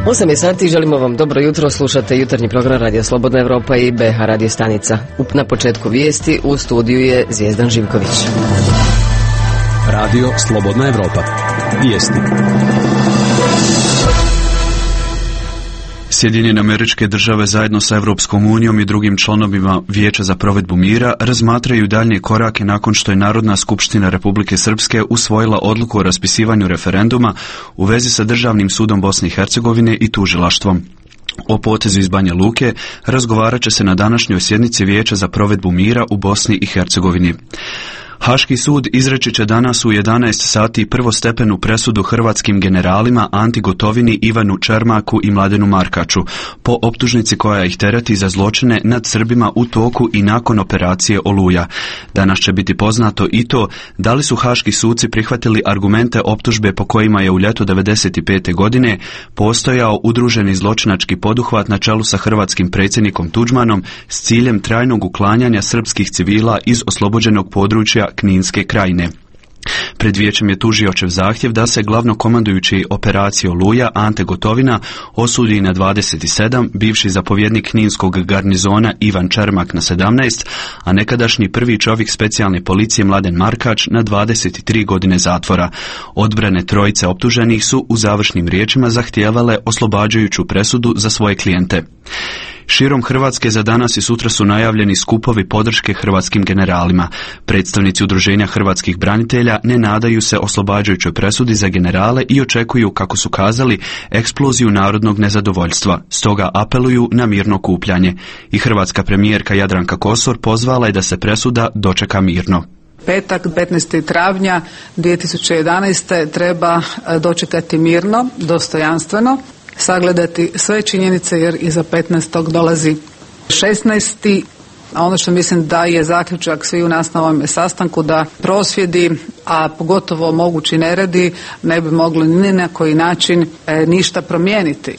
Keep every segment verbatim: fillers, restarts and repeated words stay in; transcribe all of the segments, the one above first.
osam je sati, želimo vam dobro jutro, slušate jutarnji program Radio Slobodna Evropa i B H radio stanica. Na početku vijesti, u studiju je Zvijezdan Živković. Radio Slobodna Evropa. Vijesti. Sjedinjene Američke Države zajedno sa Europskom unijom i drugim članovima Vijeća za provedbu mira razmatraju daljnje korake nakon što je Narodna skupština Republike Srpske usvojila odluku o raspisivanju referenduma u vezi sa Državnim sudom Bosne i Hercegovine i tužilaštvom. O potezu iz Banja Luke razgovarat će se na današnjoj sjednici Vijeća za provedbu mira u Bosni i Hercegovini. Haški sud izreći će danas u jedanaest sati prvostepenu presudu hrvatskim generalima Anti Gotovini, Ivanu Čermaku i Mladenu Markaču po optužnici koja ih tereti za zločine nad Srbima u toku i nakon operacije Oluja. Danas će biti poznato i to da li su haški suci prihvatili argumente optužbe po kojima je u ljeto devedeset pete godine postojao udruženi zločinački poduhvat na čelu sa hrvatskim predsjednikom Tuđmanom s ciljem trajnog uklanjanja srpskih civila iz oslobođenog područja Kninske krajine. Pred vijećem je tužiočev zahtjev da se glavnokomandujući operacije Oluja Ante Gotovina osudi na dvadeset sedam, bivši zapovjednik Kninskog garnizona Ivan Čermak na sedamnaest, a nekadašnji prvi čovjek specijalne policije Mladen Markač na dvadeset tri godine zatvora. Odbrane trojice optuženih su u završnim riječima zahtijevale oslobađajuću presudu za svoje klijente. Širom Hrvatske za danas i sutra su najavljeni skupovi podrške hrvatskim generalima. Predstavnici udruženja hrvatskih branitelja ne nadaju se oslobađajućoj presudi za generale i očekuju, kako su kazali, eksploziju narodnog nezadovoljstva. Stoga apeluju na mirno okupljanje. I hrvatska premijerka Jadranka Kosor pozvala je da se presuda dočeka mirno. Petak, petnaestog travnja dvije tisuće jedanaeste. treba dočekati mirno, dostojanstveno, sagledati sve činjenice jer iza petnaestog dolazi šesnaesti. A ono što mislim da je zaključak svi u nas na ovom sastanku, da prosvjedi, a pogotovo mogući neredi, ne bi mogli ni na koji način e, ništa promijeniti.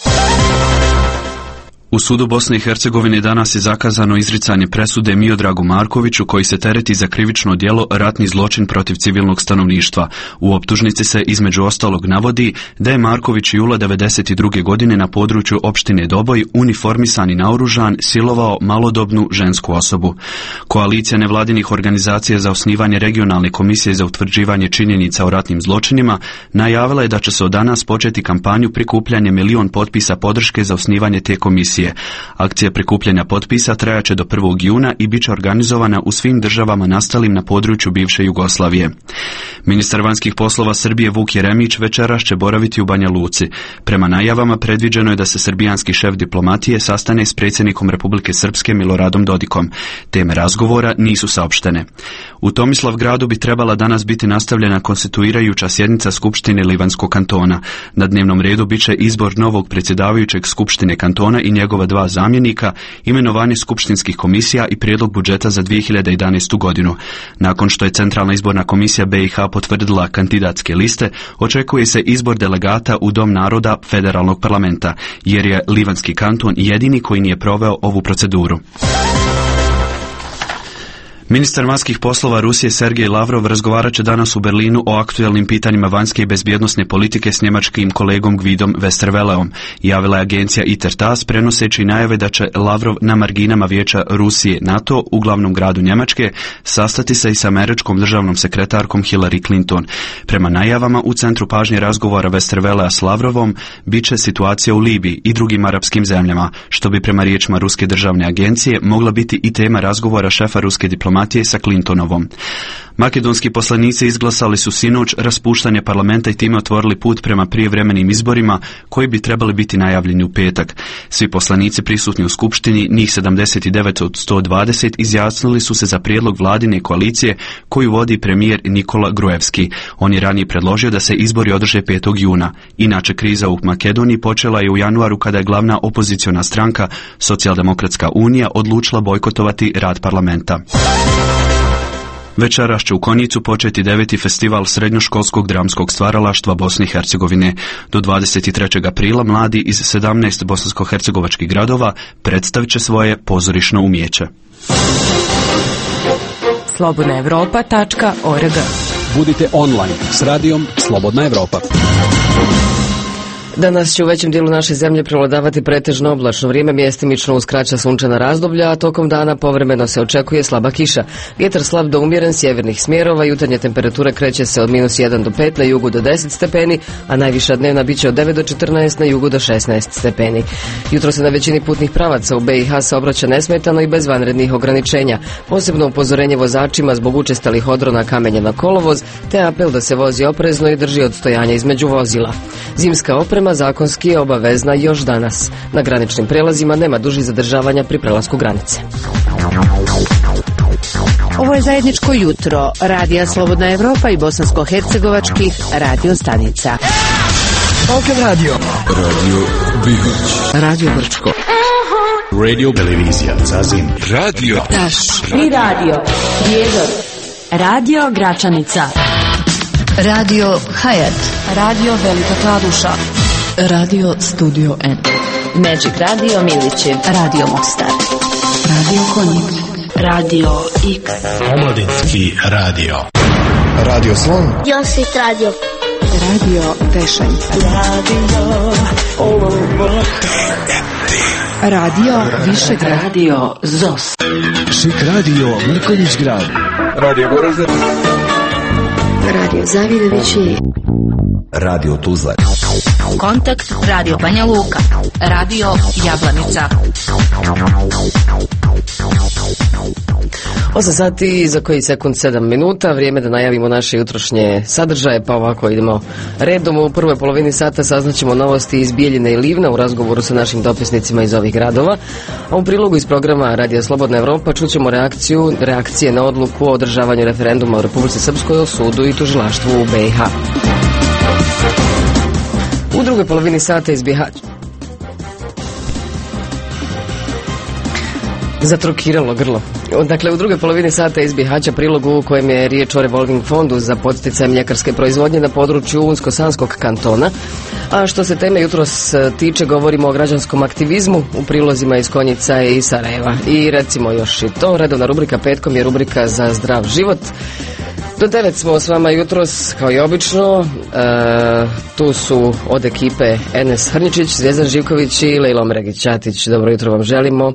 U sudu Bosne i Hercegovine danas je zakazano izricanje presude Miodragu Markoviću koji se tereti za krivično djelo ratni zločin protiv civilnog stanovništva. U optužnici se između ostalog navodi da je Marković jula devedeset druge godine na području opštine Doboj uniformisan i naoružan silovao malodobnu žensku osobu. Koalicija nevladinih organizacija za osnivanje regionalne komisije za utvrđivanje činjenica o ratnim zločinima najavila je da će se od danas početi kampanju prikupljanja milion potpisa podrške za osnivanje te komisije. Akcija prikupljanja potpisa trajaće do prvog juna i bit će organizovana u svim državama nastalim na području bivše Jugoslavije. Ministar vanjskih poslova Srbije Vuk Jeremić večeras će boraviti u Banja Luci. Prema najavama predviđeno je da se srbijanski šef diplomatije sastane s predsjednikom Republike Srpske Miloradom Dodikom. Teme razgovora nisu saopštene. U Tomislavgradu bi trebala danas biti nastavljena konstituirajuća sjednica Skupštine Livanskog kantona. Na dnevnom redu bit će izbor novog predsjedavajućeg Skupštine kantona i njegova dva zamjenika, imenovanje skupštinskih komisija i prijedlog budžeta za dvije hiljade jedanaestu godinu. Nakon što je Centralna izborna komisija B i H potvrdila kandidatske liste, očekuje se izbor delegata u Dom naroda federalnog parlamenta, jer je Livanski kanton jedini koji nije proveo ovu proceduru. Ministar vanjskih poslova Rusije Sergej Lavrov razgovarat će danas u Berlinu o aktualnim pitanjima vanjske i bezbjednosne politike s njemačkim kolegom Gvidom Westerwelleom, javila je agencija Intertas prenoseći najave da će Lavrov na marginama vijeća Rusije NATO u glavnom gradu Njemačke sastati se i sa američkom državnom sekretarkom Hillary Clinton. Prema najavama u centru pažnje razgovora Westerwellea s Lavrovom bit će situacija u Libiji i drugim arapskim zemljama, što bi prema riječima ruske državne agencije mogla biti i tema razgovora šefa ruske diplomatije sa Clintonovom. Makedonski poslanici izglasali su sinoć raspuštanje parlamenta i time otvorili put prema prijevremenim izborima koji bi trebali biti najavljeni u petak. Svi poslanici prisutni u skupštini, njih sedamdeset devet od sto dvadeset, izjasnili su se za prijedlog vladine koalicije koju vodi premijer Nikola Gruevski. On je ranije predložio da se izbori održe petog juna. Inače, kriza u Makedoniji počela je u januaru kada je glavna opoziciona stranka Socijaldemokratska unija odlučila bojkotovati rad parlamenta. Večeras će u Konjicu početi deveti festival srednjoškolskog dramskog stvaralaštva Bosne i Hercegovine. Do dvadeset trećeg aprila mladi iz sedamnaest bosansko-hercegovačkih gradova predstavit će svoje pozorišno umijeće. slobodna evropa tačka org. Budite online s radijom Slobodna Evropa. Danas će u većem dijelu naše zemlje prevladavati pretežno oblačno vrijeme, mjestimično uz kraća sunčana razdoblja, a tokom dana povremeno se očekuje slaba kiša. Vjetar slab do umjeren sjevernih smjerova, jutarnje temperature kreće se od minus jedan do pet, na jugu do deset stepeni, a najviša dnevna bit će od devet do četrnaest, na jugu do šesnaest stepeni. Jutro se na većini putnih pravaca u be i ha saobraća nesmetano i bez vanrednih ograničenja. Posebno upozorenje vozačima zbog učestalih odrona kamenja na kolovoz, te apel da se vozi oprezno i drži odstojanja između vozila. Zimska oprema zakonski je obavezna još danas. Na graničnim prelazima nema dužih zadržavanja pri prelasku granice. Ovo je zajedničko jutro Radija Slobodna Evropa i bosansko-hercegovačkih radio stanica. Balkan Radio. Radio Bihać. Radio Brčko. Radio Televizija Zazin. Radio Taš. I radio Prijedor. Radio Gračanica. Radio Hayat. Radio Velika Kladuša. Radio Studio N. Magic Radio Milići. Radio Mostar. Radio Konjic. Radio X. Omladinski radio. Radio Slon. Josit Radio. Radio Tešanj. Radio Radio Višegrad. Radio Zos. Šik radio Mrkonjić grad. Radio Goražde. Radio Zavidovići. Radio Tuzla. Kontakt Radio Banja Luka. Radio Jablanica. osam sati za koji sekund sedam minuta, vrijeme da najavimo naše jutrošnje sadržaje, pa ovako idemo redom. U prvoj polovini sata saznaćemo novosti iz Bijeljine i Livna u razgovoru sa našim dopisnicima iz ovih gradova, a u prilogu iz programa Radija Slobodna Evropa čućemo reakciju, reakcije na odluku o održavanju referenduma u Republici Srpskoj o sudu i tužilaštvu u be i ha. U drugoj polovini sata iz Bihaća zatrokiralo grlo. Dakle, u drugoj polovini sata iz Bihaća prilogu u kojem je riječ o revolving fondu za poticaj mljekarske proizvodnje na području Unsko-Sanskog kantona. A što se teme jutros tiče, govorimo o građanskom aktivizmu u prilozima iz Konjica i Sarajeva. I recimo još i to, redovna rubrika petkom je rubrika za zdrav život. Do devet smo s vama jutros, kao i obično. E, tu su od ekipe Enes Hrničić, Zvijezdan Živković i Lejla Omregić-Ćatić. Dobro jutro vam želimo.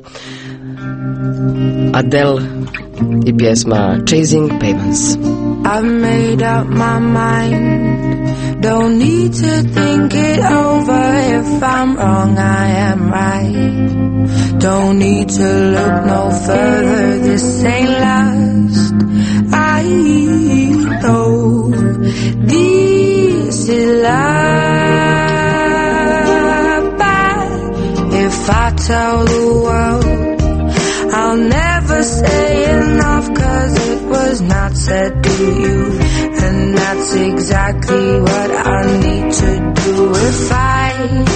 Adele i pjesma Chasing Pavements. I've made up my mind, don't need to think it over. If I'm wrong, I am right. Don't need to look no further, this ain't last. I know this is life. If I tell the world, I'll never say enough, 'cause it was not said to you, and that's exactly what I need to do if I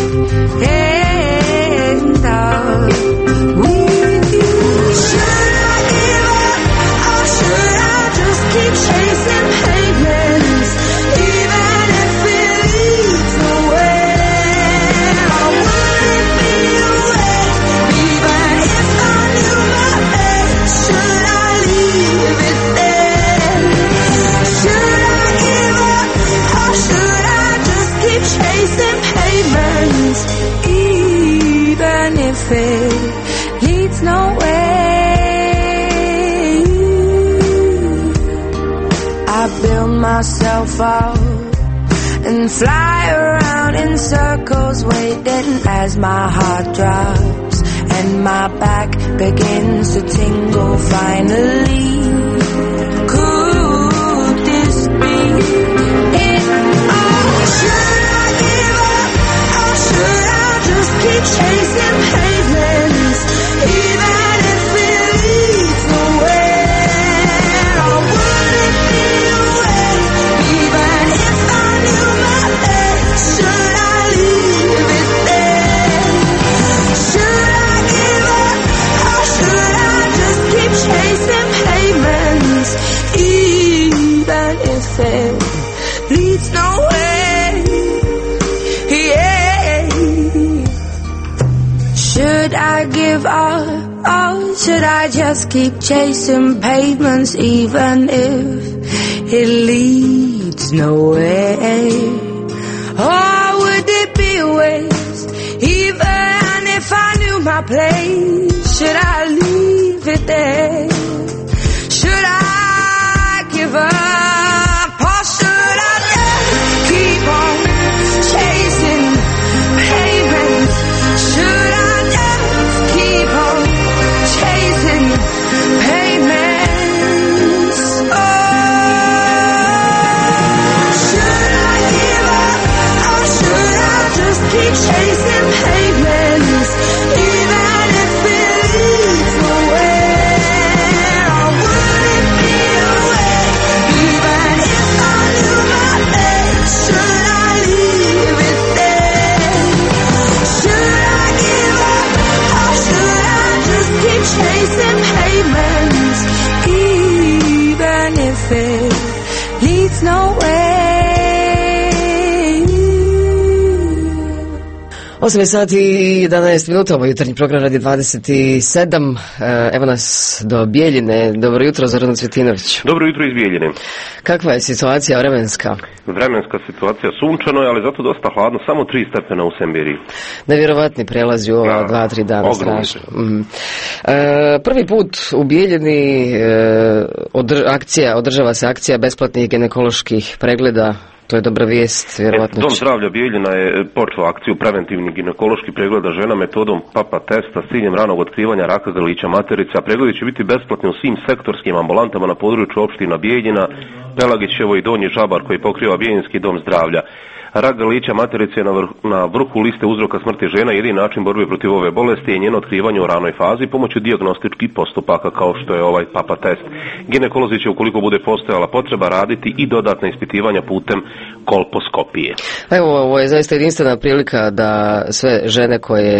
end up with you. Should I give up, or should I just keep chasing pavements, even if it leads nowhere? I wouldn't be away, even if I knew my best. Should I leave it there? Should I give up, or should I just keep chasing pavements, even if it leads nowhere? I build myself up and fly around in circles, waiting as my heart drops and my back begins to tingle. Finally, could this be it? Oh, should I give up, or should I just keep chasing pavements, even if it leads nowhere? I wouldn't be away, even if I knew my best. Should I leave it there? Should I give up, or should I just keep chasing pavements, even if it leads nowhere? Yeah. Should I give up, or should I just keep chasing pavements, even if it leads nowhere? Oh, I would would it be a waste? Even if I knew my place, should I leave it there? Should I give up, or should I just keep on chasing pavements? Should I just keep on chasing pavements? Oh, should I give up, or should I just keep chasing pavements? Even if it leads nowhere, or would it be a way? Even if I knew my place, should I leave it there? Should I give up, or should I just keep chasing pavements? Even if it leads nowhere. osam sati i jedanaest minuta, ovo jutarnji program radi dvadeset sedam. Evo nas do Bijeljine. Dobro jutro, Zoran Cvjetinović. Dobro jutro iz Bijeljine. Kakva je situacija vremenska? Vremenska situacija sunčano je, ali zato dosta hladno, samo tri stepena u Semberiji. Nevjerovatni prelazi u ova dva, tri dana, strašno. Mm. E, prvi put u Bijeljini e, odr, akcija, održava se akcija besplatnih ginekoloških pregleda. To je dobra vijest, vjerovatno. Dom zdravlja Bijeljina je počeo akciju preventivnih ginekoloških pregleda žena metodom papa testa s ciljem ranog otkrivanja raka grlića materice, a pregledi će biti besplatni u svim sektorskim ambulantama na području opština Bijeljina, Pelagićevo i Donji Žabar koji pokriva Bijeljinski dom zdravlja. Rak grlića materice je na, vrh, na vrhu liste uzroka smrti žena. Jedini način borbe protiv ove bolesti je njeno otkrivanje u ranoj fazi pomoću dijagnostičkih postupaka kao što je ovaj papa test. Ginekolozi će, ukoliko bude postojala potreba, raditi i dodatna ispitivanja putem kolposkopije. Evo, ovo je zaista jedinstvena prilika da sve žene koje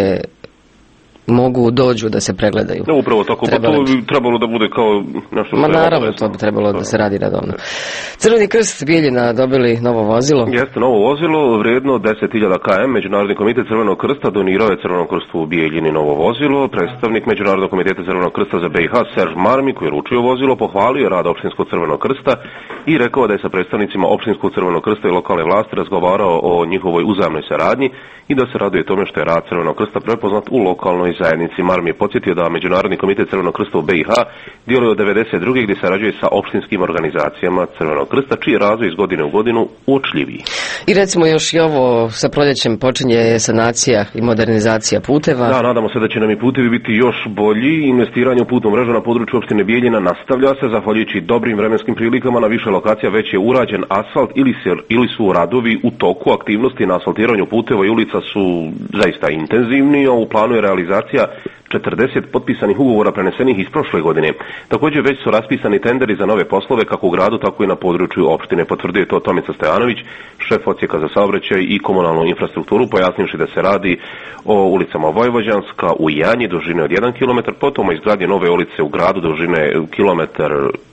mogu dođu da se pregledaju. Ne, upravo tako, pa to bi trebalo da bude kao nešto što Ma je naravno, obavezno. to bi trebalo da se radi redovno. Crveni krst Bijeljina dobili novo vozilo. Jeste, novo vozilo, vredno deset hiljada kilometara. Međunarodni komitet Crvenog krsta donirao je Crvenom krstu u Bijeljini novo vozilo. Predstavnik Međunarodnog komiteta Crvenog krsta za B i H, Serž Marmi, koji je ručio vozilo, pohvalio je rad Opštinskog Crvenog krsta i rekao da je sa predstavnicima Opštinskog Crvenog krsta i lokalne vlasti razgovarao o njihovoj uzajamnoj saradnji i da se raduje tome što je rad Crvenog krsta prepoznat u lokalnoj zajednici. Marmi je podsjetio da Međunarodni komitet Crvenog krsta u B i H djeluje od devedeset druge gdje sarađuje sa opštinskim organizacijama Crvenog krsta, čiji je razvoj iz godine u godinu uočljiviji. I recimo još i ovo sa proljećem počinje sanacija i modernizacija puteva. Da, nadamo se da će nam i putevi biti još bolji. Investiranje u putnu mrežu na području opštine Bijeljina nastavlja se zahvaljujući dobrim vremenskim prilikama. Na više lokacija već je urađen asfalt ili, se, ili su radovi u toku. Aktivnosti na asfaltiranju puteva i ulica su zaista intenzivni, a u planu je realizacija četrdeset potpisanih ugovora prenesenih iz prošle godine. Također već su raspisani tenderi za nove poslove kako u gradu, tako i na području opštine. Potvrdio je to Tomica Stojanović, šef odsjeka za saobraćaj i komunalnu infrastrukturu, pojasnivši da se radi o ulicama Vojvođanska u Janji dužine od jedan kilometar, potom o izgradnji nove ulice u gradu dužine kilometar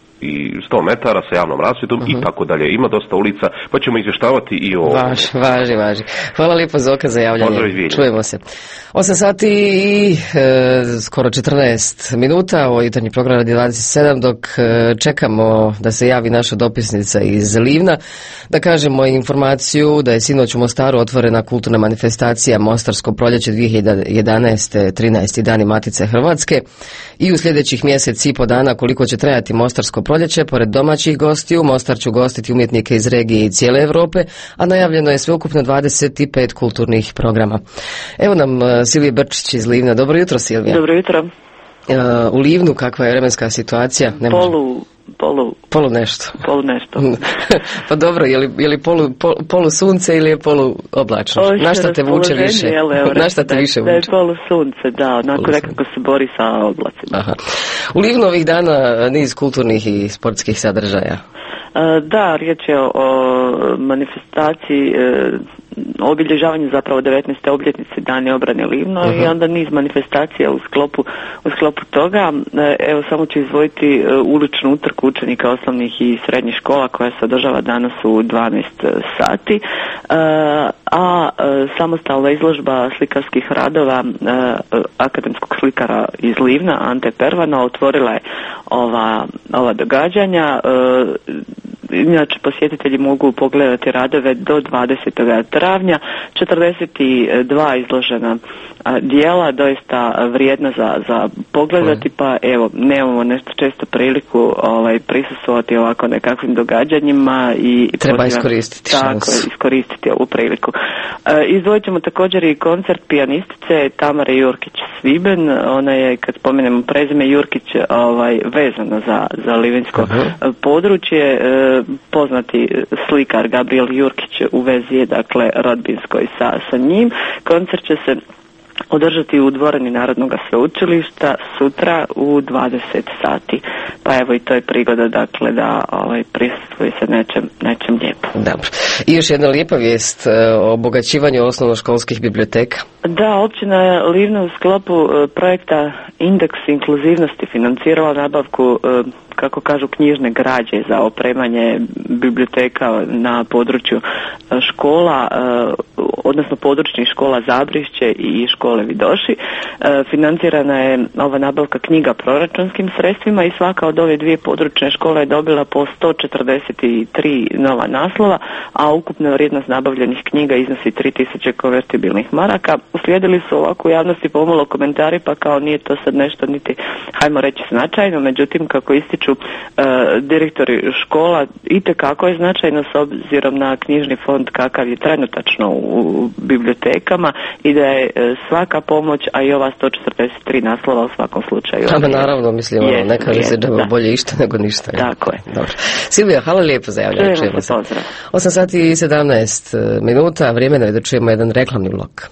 i sto metara sa javnom rasvjetom uh-huh. i tako dalje. Ima dosta ulica, pa ćemo izvještavati i o... Važi, važi, važi. Hvala lijepo Zoka za javljanje. Čujemo se. osam sati i e, skoro četrnaest minuta, ovo jutarnji program radi dvadeset sedam, dok e, čekamo da se javi naša dopisnica iz Livna, da kažemo informaciju da je sinoć u Mostaru otvorena kulturna manifestacija Mostarsko proljeće dvije hiljade jedanaeste. trinaesti dani Matice Hrvatske i u sljedećih mjesec i po dana koliko će trajati Mostarsko proljeće, pored domaćih gostiju, Mostar će ugostiti umjetnike iz regije i cijele Europe, a najavljeno je sveukupno dvadeset pet kulturnih programa. Evo nam uh, Silvija Brčić iz Livna. Dobro jutro, Silvija. Dobro jutro. Uh, u Livnu kakva je vremenska situacija? Ne polu, polu. Polu nešto. Polu nešto. Pa dobro, je li, je li polu, polu, polu sunce ili je polu oblačno? Na šta te vuče više? Na šta te više vuče? Da je polu sunce, da, onako nekako se bori sa oblacima. Aha. U Livnu ovih dana niz kulturnih i sportskih sadržaja. Da, riječ je o manifestaciji, o obilježavanju zapravo devetnaeste obljetnice Dana obrane Livno uh-huh. i onda niz manifestacija u sklopu, u sklopu toga. Evo samo ću izdvojiti uličnu utrku učenika osnovnih i srednjih škola koja se održava danas u dvanaest sati, a samostalna izložba slikarskih radova akademskog slikara iz Livna Ante Pervana otvorila je ova, ova događanja. inače posjetitelji mogu pogledati radove do dvadesetog travnja, četrdeset dva izložena dijela, doista vrijedna za, za pogledati, pa evo, nemamo nešto često priliku ovaj, prisustvovati ovako nekakvim događanjima i treba pozivam, iskoristiti tako, šansu. iskoristiti ovu priliku. E, izdvojit ćemo također i koncert pijanistice Tamare Jurkić-Sviben. Ona je, kad spomenemo prezime Jurkić, ovaj, vezana za, za livinsko uh-huh. područje. E, poznati slikar Gabriel Jurkić u vezi je, dakle, rodbinskoj sa, sa njim. Koncert će se održati u dvorani Narodnog sveučilišta sutra u dvadeset sati. Pa evo, i to je prigoda, dakle, da ovaj, prisustvuje se nečem, nečem lijepo. Dobro. I još jedna lijepa vijest o obogaćivanju osnovnoškolskih biblioteka. Da, općina Livno u sklopu e, projekta Indeks inkluzivnosti financirala nabavku, e, kako kažu, knjižne građe za opremanje biblioteka na području e, škola, e, odnosno područnih škola Zabrišće i škole Vidoši. E, financirana je ova nabavka knjiga proračunskim sredstvima i svaka od ove dvije područne škole je dobila po sto četrdeset tri nova naslova, a ukupna vrijednost nabavljenih knjiga iznosi tri tisuće konvertibilnih maraka. Uslijedili su ovako u javnosti pomalo komentari, pa kao nije to sad nešto niti, hajmo reći, značajno, međutim, kako ističu e, direktori škola, itekako je značajno s obzirom na knjižni fond kakav je trenutačno u, u bibliotekama i da je e, svaka pomoć, a i ova sto četrdeset tri naslova u svakom slučaju. Ama naravno, mislim, je, ono, ne kaže se da da. bolje išta nego ništa. Je. Tako je. Dobro. Silvija, hvala lijepo za javljanje. Čujemo se, pozdrav. osam sati i sedamnaest minuta, vremena je da čujemo jedan reklamni blok.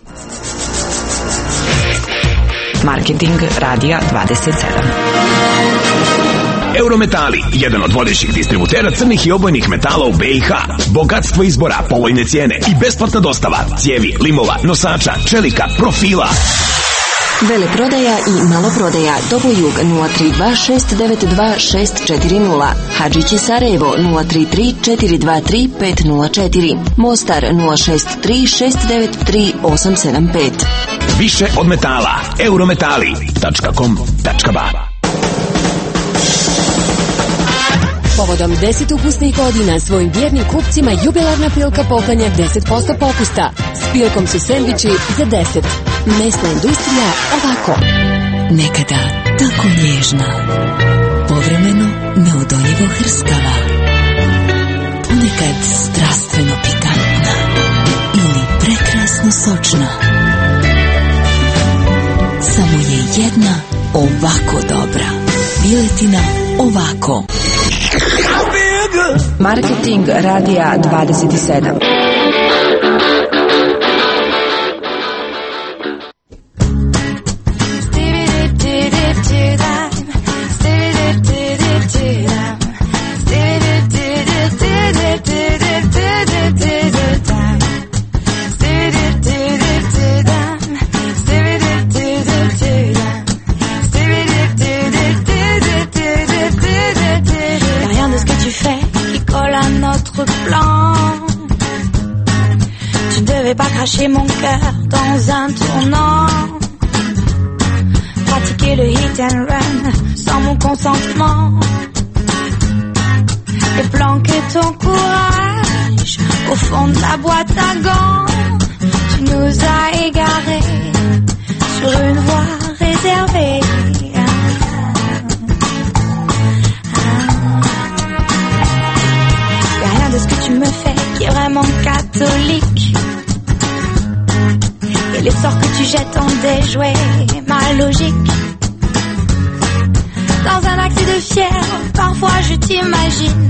Marketing Radija dvadeset sedam. Eurometali, jedan od vodećih distributera crnih i obojnih metala u B i H. Bogatstvo izbora, povoljne cijene i besplatna dostava cijevi, limova, nosača, čelika, profila. Veleprodaja i maloprodaja. Dobojug nula tri dva šest devet dva šest četiri nula. Hadžići Sarajevo nula tri tri četiri dva tri pet nula četiri. Mostar nula šest tri šest devet tri osam sedam pet. Više od metala. eurometali tačka com tačka ba. Povodom deset ukusnih godina svojim vjernim kupcima jubilarna Pilka poklanja deset posto popusta. S Pilkom su sendviči za deset. Mesna industrija ovako. Nekada tako nježna, povremeno neodoljivo hrskava, ponekad strastveno pikantna ili prekrasno sočna. Samo je jedna ovako dobra. Piletina ovako. Marketing Radija dvadeset sedam. Pas cracher mon cœur dans un tournant, pratiquer le hit and run sans mon consentement, et planquer ton courage au fond de la boîte à gants. Tu nous as égarés sur une voie réservée. Y'a rien de ce que tu me fais qui est vraiment catholique. Les sorts que tu jettes ont déjoué ma logique. Dans un accès de fièvre, parfois je t'imagine.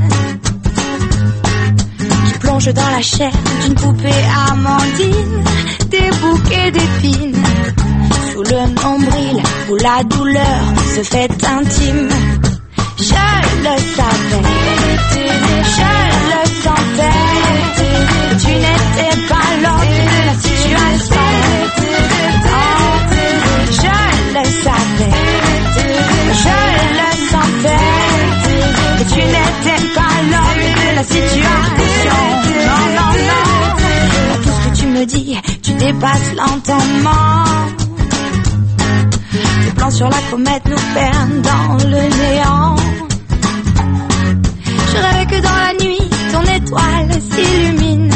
Tu plonges dans la chair d'une poupée Amandine, des bouquets d'épines sous le nombril où la douleur se fait intime. Je le savais, je le sentais, tu n'étais pas l'homme de la situation. Je le savais, je le sentais, que tu n'étais pas l'homme de la situation. Non, non, non, dans tout ce que tu me dis, tu dépasses l'entendement. Tes plans sur la comète nous perdent dans le néant. Je rêvais que dans la nuit, étoiles s'illuminent.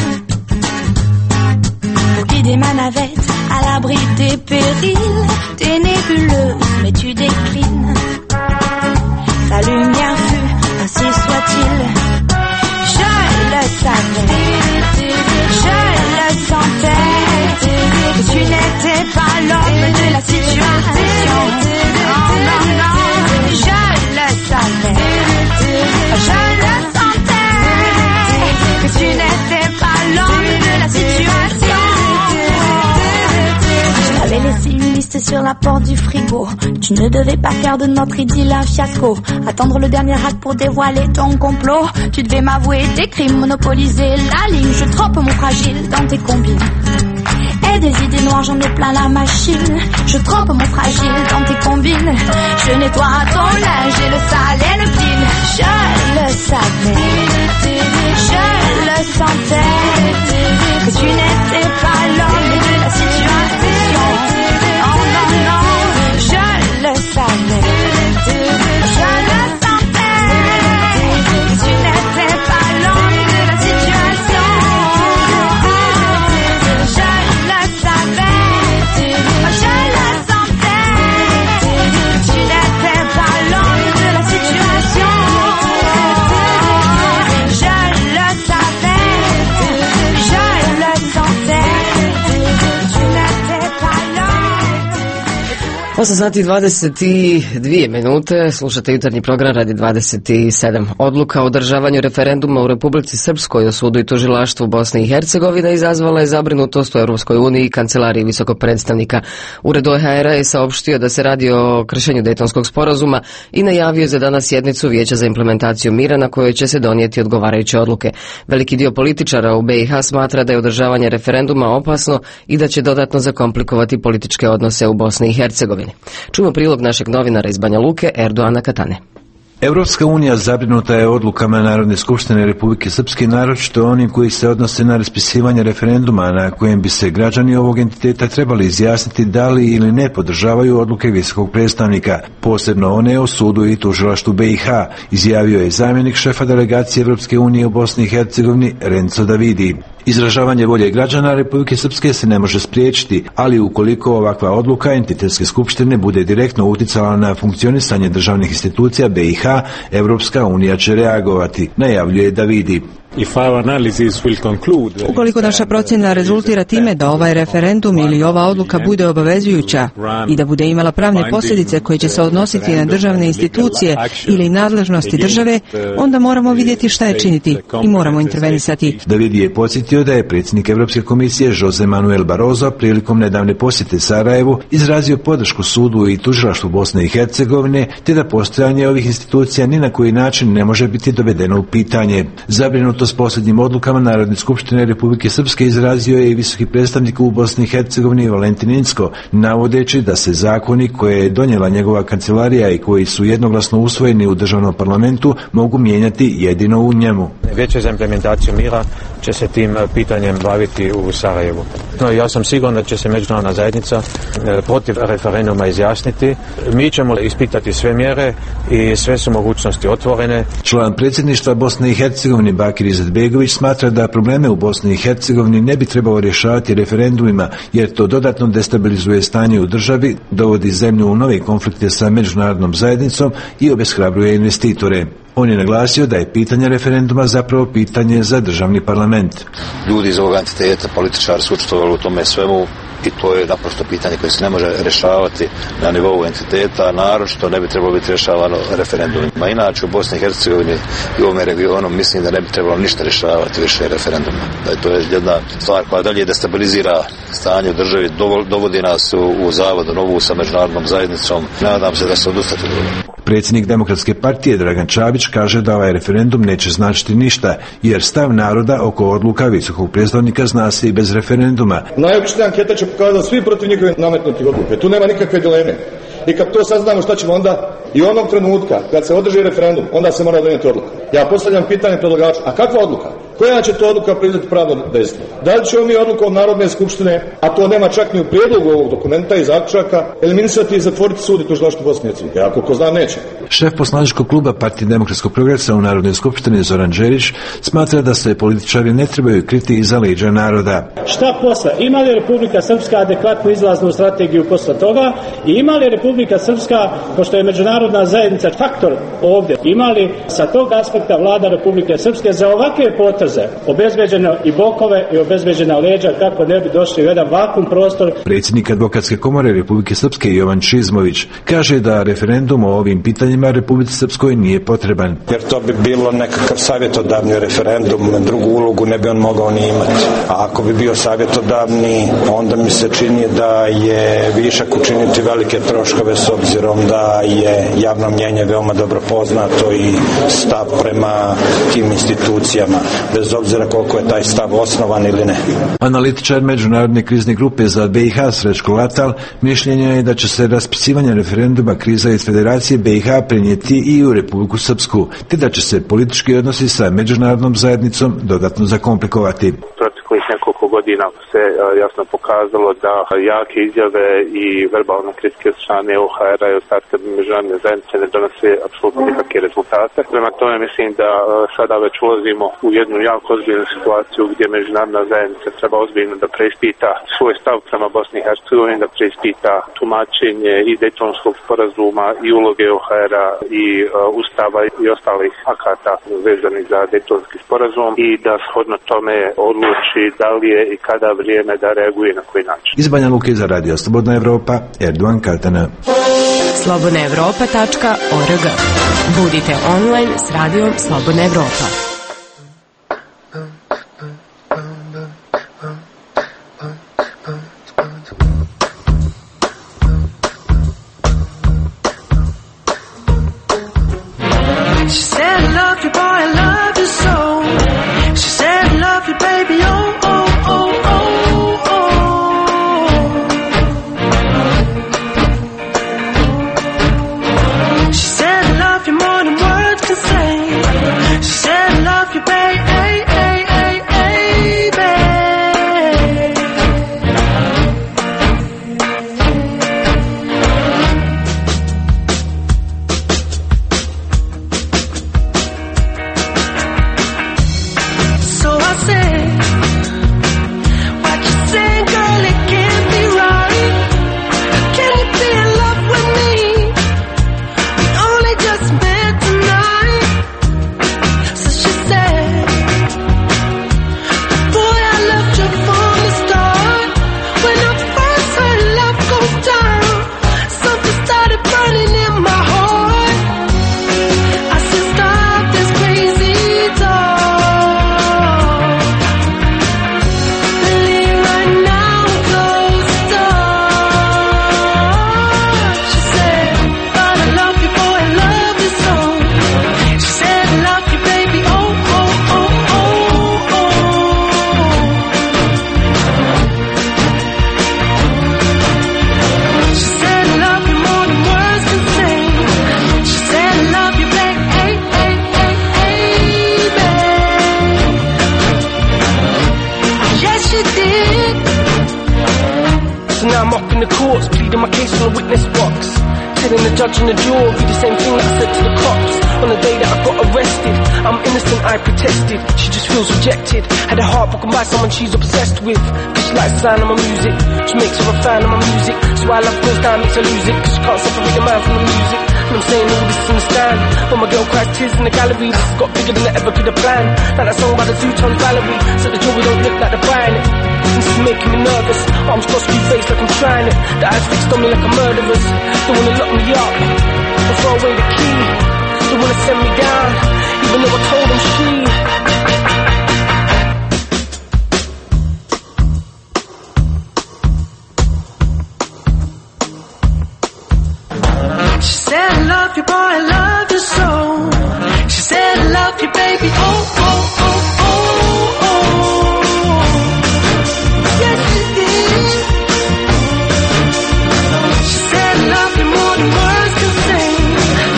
Pour guider ma navette à l'abri des périls, des nébuleuses, mais tu déclines. Ta lumière fut, ainsi soit-il. Je le savais, je le sentais, que tu n'étais pas l'homme de la situation. Non, non, non, je le savais, je le sentais, que tu n'étais pas l'homme de la situation. J'avais laissé une liste sur la porte du frigo. Tu ne devais pas faire de notre idylle un fiasco. Attendre le dernier acte pour dévoiler ton complot. Tu devais m'avouer tes crimes, monopoliser la ligne. Je trempe mon fragile dans tes combines. Et des idées noires, j'en ai plein la machine. Je trempe mon fragile dans tes combines. Je nettoie ton linge et le sale et le clean. Je le savais, je le sentais, que tu n'étais pas l'homme de la situation. Non, non, non, je le savais, je le sentais, que tu n'étais pas l'homme de la situation. Je le savais, je le sentais, que tu n'étais pas l'homme de la situation. Je le savais, je le sentais, que tu n'étais pas l'homme. osam sati i dvadeset dvije minute, slušate jutarnji program radi dvadeset sedam. Odluka o održavanju referenduma u Republici Srpskoj o sudu i tužilaštvu Bosne i Hercegovine izazvala je zabrinutost u Europskoj uniji i kancelariji visokog predstavnika. Ured O H R-a je saopštio da se radi o kršenju Dejtonskog sporazuma i najavio za danas sjednicu Vijeća za implementaciju mira na kojoj će se donijeti odgovarajuće odluke. Veliki dio političara u B i H smatra da je održavanje referenduma opasno i da će dodatno zakomplikovati političke odnose u Bosni i Hercegovini. Čujemo prilog našeg novinara iz Banja Luke, Erdoana Katane. Europska unija zabrinuta je odlukama Narodne skupštine Republike Srpske, naročito onim koji se odnose na raspisivanje referenduma na kojem bi se građani ovog entiteta trebali izjasniti da li ili ne podržavaju odluke visokog predstavnika, posebno one o sudu i tužilaštvu B i H, izjavio je zamjenik šefa delegacije Europske unije u Bosni i Hercegovini Renzo Davidi. Izražavanje volje građana Republike Srpske se ne može spriječiti, ali ukoliko ovakva odluka entitetske skupštine bude direktno uticala na funkcionisanje državnih institucija B i H, Evropska unija će reagovati, najavljuje Davidi. Ukoliko naša procjena rezultira time da ovaj referendum ili ova odluka bude obavezujuća i da bude imala pravne posljedice koje će se odnositi na državne institucije ili nadležnosti države, onda moramo vidjeti šta je činiti i moramo intervenisati. Davidi je podsjetio da je predsjednik Europske komisije Jose Manuel Barroso prilikom nedavne posjete Sarajevu izrazio podršku sudu i tužilaštvu Bosne i Hercegovine, te da postojanje ovih institucija ni na koji način ne može biti dovedeno u pitanje. Zabrinuto s posljednjim odlukama Narodne skupštine Republike Srpske izrazio je i visoki predstavnik u Bosni i Hercegovini Valentin Incko, navodeći da se zakoni koje je donijela njegova kancelarija i koji su jednoglasno usvojeni u državnom parlamentu mogu mijenjati jedino u njemu. Vijeće za implementaciju mira će se tim pitanjem baviti u Sarajevu. No, ja sam siguran da će se međunarodna zajednica protiv referenduma izjasniti. Mi ćemo ispitati sve mjere i sve su mogućnosti otvorene. Član predsjedništva Bosne i Hercegovine Bakir Izetbegović smatra da probleme u Bosni i Hercegovini ne bi trebalo rješavati referendumima, jer to dodatno destabilizuje stanje u državi, dovodi zemlju u nove konflikte sa međunarodnom zajednicom i obeshrabruje investitore. On je naglasio da je pitanje referenduma zapravo pitanje za državni parlament. Ljudi iz ovog entiteta, političari su učestvovali u tome svemu i to je naprosto pitanje koje se ne može rješavati na nivou entiteta, naročito ne bi trebalo biti rješavano referendumima. Inače u Bosni i Hercegovini i u ovome regionu mislim da ne bi trebalo ništa rješavati više referenduma. Da je to je jedna stvar koja dalje destabilizira stanje u državi, dovodi nas u, u zavodu novu sa međunarodnom zajednicom. Nadam se da se odustati od toga. Predsjednik Demokratske partije Dragan Čabić kaže da ovaj referendum neće značiti ništa, jer stav naroda oko odluka visokog predstavnika zna se i bez referenduma. Najobičnija anketa će pokazati svi protiv njihove nametnutih odluke. Tu nema nikakve dileme. I kad to saznamo, šta ćemo onda? I onog trenutka kad se održi referendum, onda se mora donijeti odluka. Ja postavljam pitanje predlagaču, a kakva odluka? Koja će to odluka priznati pravno dejstvo? Da li ćemo mi odlukom Narodne skupštine, a to nema čak ni u prijedlogu ovog dokumenta i zaključaka, eliminisati i zatvoriti sud i tužilaštvo Bosne i Hercegovine? Ja koliko znam neće. Šef poslaničkog kluba Partije demokratskog progresa u Narodnoj skupštini Zoran Đerić smatra da se političari ne trebaju kriti iza leđa naroda. Šta posle? Ima li Republika Srpska adekvatnu izlaznu strategiju posle toga i ima li Republika Srpska, pošto je međunarodna zajednica faktor ovdje, ima li sa tog aspekta vlada Republike Srpske za ovakve poteze obezbeđeno i bokove i obezbeđena leđa kako ne bi došli u jedan vakum prostor. Predsjednik Advokatske komore Republike Srpske Jovan Čizmović kaže da referendum o ovim pitanjima Republici Srpskoj nije potreban. Jer to bi bilo nekakav savjetodavni referendum, drugu ulogu ne bi on mogao ni imati. A ako bi bio savjetodavni, onda mi se čini da je višak učiniti velike troškove s obzirom da je javno mnjenje veoma dobro poznato i stav prema tim institucijama, bez obzira koliko je taj stav osnovan ili ne. Analitičar Međunarodne krizne grupe za B i H Srećko Latal mišljenja je da će se raspisivanje referenduma kriza iz Federacije B i H prenijeti i u Republiku Srpsku, te da će se politički odnosi sa međunarodnom zajednicom dodatno zakomplikovati. Proteklih nekoliko godina se jasno pokazalo da jake izjave i verbalne kritike od strane O H R-a i ostatka međunarodne zajednice ne donose apsolutno nikakve rezultate. Prema tome mislim da sada već ulazimo u jednu jako ozbiljnu situaciju gdje međunarodna zajednica treba ozbiljno da preispita svoj stav prema Bosni i Hercegovini, da preispita tumačenje i Dejtonskog sporazuma i uloge O H R-a i uh, Ustava i ostalih akata vezanih za Dejtonski sporazum i da shodno tome odluči da li je i kada vrijeme da reaguje na koji način. Iz Banja Luke za Radio Slobodna Evropa, Erdogan Katana. slobodna evropa tačka org. Budite online s radijom Slobodna Evropa. She said, love you, boy, I love you so. She said, love you, baby, oh, oh, oh, oh, oh. She said, love you more than words can say. She said, love you, baby, hey, hey, hey, hey, baby. So I said, what you say, girl, it can't be right. Can you be in love with me? We only just met tonight. So she said, boy, I loved you from the start. When I first heard love goes down, something started burning in my heart. I said, stop this crazy talk. Leave right now, close the door. She said, but I love you, boy, I love you so. She said, I love you, baby, oh, oh, oh, oh, oh. She said, I love you more than words can say. She said, I love you, baby, hey, hey, hey, hey, babe. Yes, she did. So now I'm up in the courts, pleading my case on the witness box. Telling the judge and the jury the same thing that I said to the cops on the day that I got arrested. I'm innocent, I protested. She just feels rejected. Had her heart broken by someone she's obsessed with. Cause she likes the sound of my music. She makes her a fan of my music. So why love goes down makes her lose it. Cause she can't separate the man from the music. And I'm saying all this in the stand. When my girl cries tears in the gallery, this has got bigger than I ever could have planned. Like that song by the Zootons Valerie. So the jury don't look like they're buying it. This is making me nervous. Arms crossed, screw face like I'm trying it. The eyes fixed on me like a murderer's. They wanna lock me up and throw away the key. They wanna send me down, even though I told them she. She said, I love you, boy, I love you so. She said, I love you, baby, oh, oh, oh, oh, oh. Yes, she did. She said, I love you more than words can say.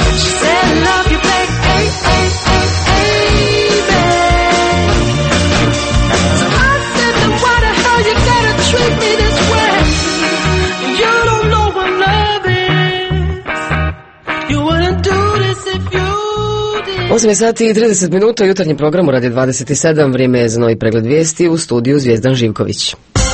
wouldn't do this if you did. osam sati i trideset minuta u jutarnjem programu Radio dvadeset sedam. Vrijeme je za novi pregled vijesti u studiju Zvijezdan Živković.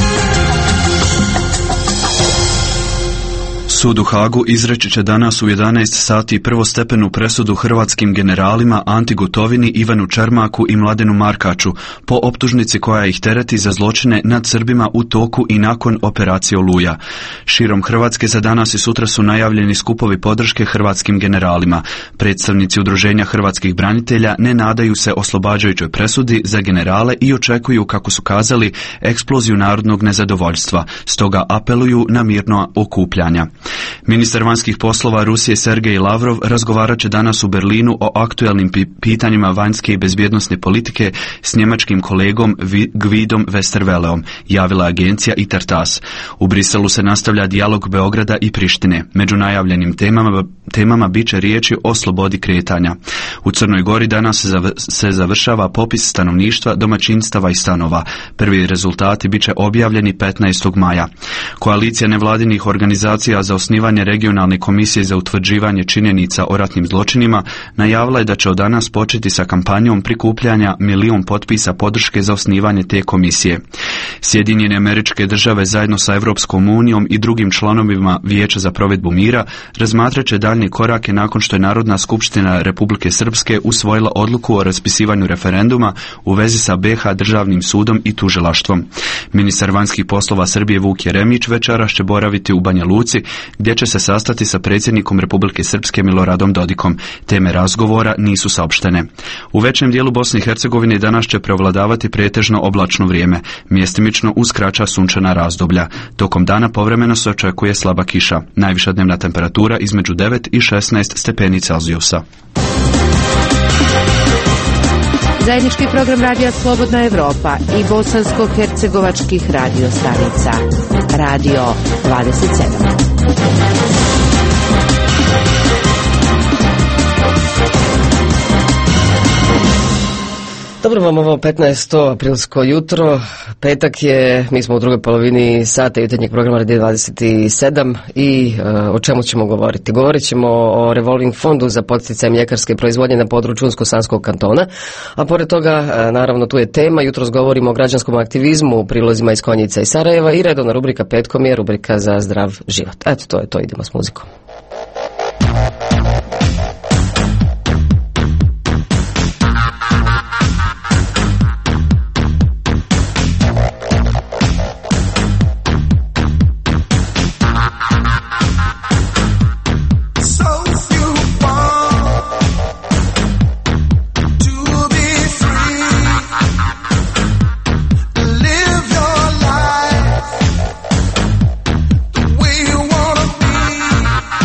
Sud u Hagu izreći će danas u jedanaest sati prvostepenu presudu hrvatskim generalima Anti Gotovini, Ivanu Čermaku i Mladenu Markaču po optužnici koja ih tereti za zločine nad Srbima u toku i nakon operacije Oluja. Širom Hrvatske za danas i sutra su najavljeni skupovi podrške hrvatskim generalima. Predstavnici Udruženja hrvatskih branitelja ne nadaju se oslobađajućoj presudi za generale i očekuju, kako su kazali, eksploziju narodnog nezadovoljstva. Stoga apeluju na mirno okupljanja. Ministar vanjskih poslova Rusije Sergej Lavrov razgovarat će danas u Berlinu o aktuelnim pitanjima vanjske i bezbjednosne politike s njemačkim kolegom Gvidom Westerwelleom, javila agencija Intertas. U Briselu se nastavlja dijalog Beograda i Prištine. Među najavljenim temama, temama bit će riječi o slobodi kretanja. U Crnoj Gori danas se završava popis stanovništva, domaćinstava i stanova. Prvi rezultati bit će objavljeni petnaestog maja. Koalicija nevladinih organizacija za osnivanje regionalne komisije za utvrđivanje činjenica o ratnim zločinima najavila je da će od danas početi sa kampanjom prikupljanja milijun potpisa podrške za osnivanje te komisije. Sjedinjene Američke Države zajedno sa Europskom unijom i drugim članovima Vijeća za provedbu mira razmatrat će daljnje korake nakon što je Narodna skupština Republike Srpske usvojila odluku o raspisivanju referenduma u vezi sa B iH državnim sudom i tužilaštvom. Ministar vanjskih poslova Srbije Vuk Jeremić večeras će boraviti u Banja Luci, gdje će se sastati sa predsjednikom Republike Srpske Miloradom Dodikom. Teme razgovora nisu saopštene. U većem dijelu Bosne i Hercegovine danas će prevladavati pretežno oblačno vrijeme, mjestimično uz kraća sunčana razdoblja. Tokom dana povremeno se očekuje slaba kiša. Najviša dnevna temperatura između devet i šesnaest stepeni Celzijusa. Zajednički program Radija Slobodna Evropa i bosansko-hercegovačkih radio stanica. Radio dvadeset sedam. Dobro vam ovo petnaesto aprilsko jutro, petak je, mi smo u drugoj polovini sata jutarnjeg programa Radio dvadeset sedam i uh, o čemu ćemo govoriti? Govorit ćemo o revolving fondu za podsticaj mljekarske proizvodnje na području Unsko-Sanskog kantona, a pored toga, uh, naravno, tu je tema, jutros govorimo o građanskom aktivizmu, prilozima iz Konjica i Sarajeva i redovna rubrika petkom je rubrika za zdrav život. Eto, to je to, idemo s muzikom. Be